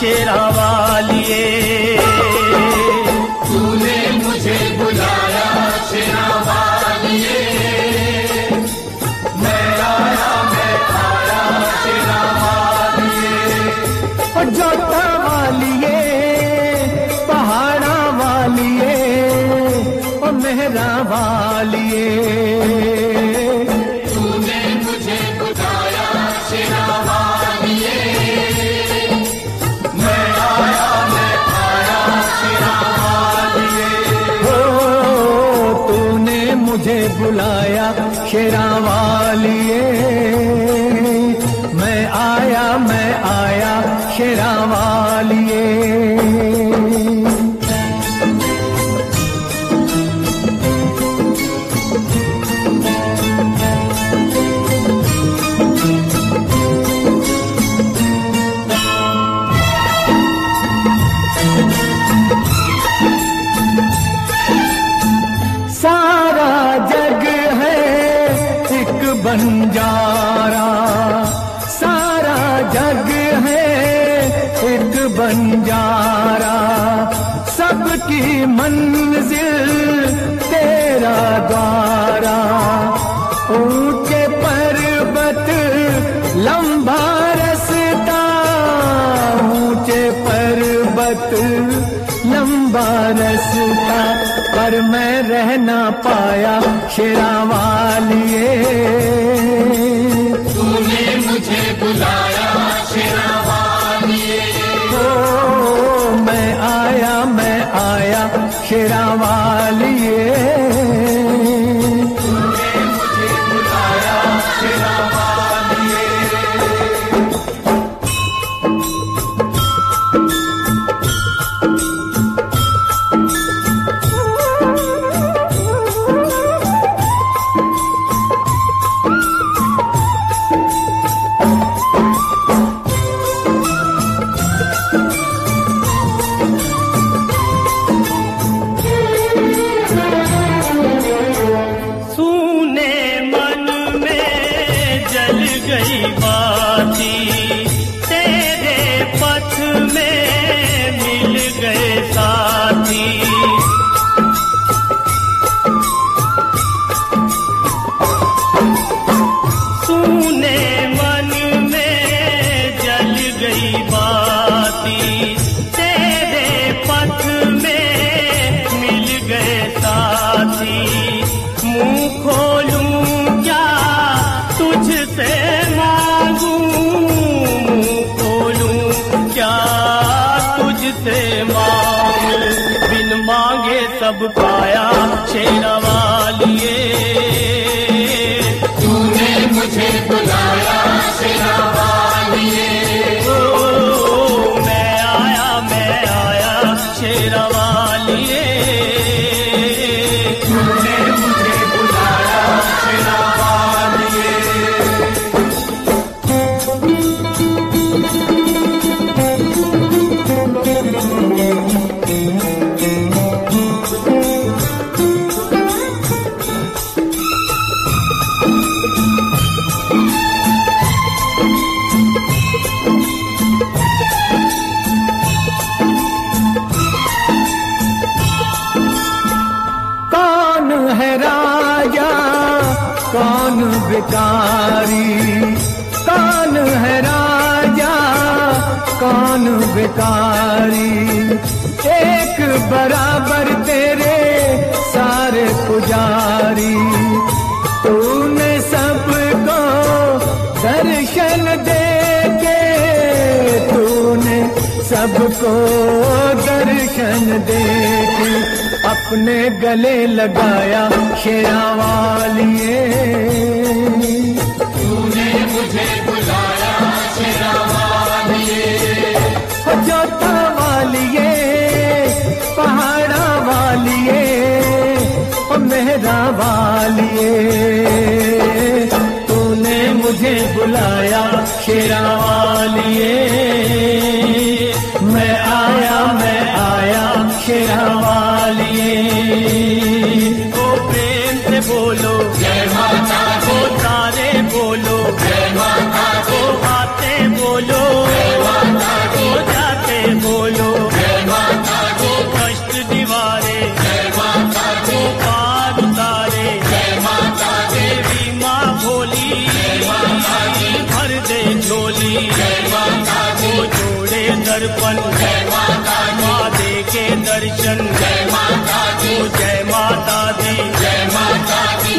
शेरा वालिए। तूने मुझे बुलाया शेरा वालिए, मैं आया शेरा वालिए। और जोता वालिए, पहाड़ा वालिए, और मेहरा वालिए। तूने मुझे बुलाया शेरा वालिए, मैं आया शेरा वालिए। हो तूने मुझे बुलाया शेरा वालिए, मैं आया शेरा वालिए। सारा जग है एक बंजारा, सारा जग है एक बंजारा, सबकी मंजिल तेरा द्वारा। ऊंचे पर्वत लंबा रास्ता, ऊंचे पर्वत लंबा रास्ता, पर मैं रह ना पाया शेरा वालिए। तूने मुझे बुलाया शेरा वालिए, ओ मैं आया शेरा वालिए। तूने मुझे बुलाया शेरा वालिए। सूने मन में जल गई बाती, तेरे पथ में मिल गए साथी। सूने मन में जल गई बाती, तेरे पथ में मिल गए साथी। मुंह खोलूं क्या तुझसे मांगूं, मुंह खोलूं क्या तुझसे मांगूं। बिन मांगे सब पाया शेरा वालिए। तूने मुझे बुलाया शेरा वालिए, ओ मैं आया शेरा वालिए। तूने मुझे बुलाया शेरा वालिए। कौन है राजा कौन भिखारी, कौन है राजा कौन भिखारी। एक बराबर तेरे सारे पुजारी, तूने सबको दर्शन दे के, तूने सबको दर्शन दे के अपने गले लगाया शेरा वालिए। तूने मुझे बुलाया शेरा वालिए, जोता वालिए, पहाड़ा वालिए, और मेहरा वालिए। तूने मुझे बुलाया शेरा वालिए, मैं आया शेरा वालिए। ओ प्रेम से बोलो जय माता दी, ओ तारे बोलो जय माता दी, ओ आते बोलो जय माता दी, ओ जाते दर्पण, माँ दे के दर्शन, जय माता दी, जय माता दी, जय माता दी।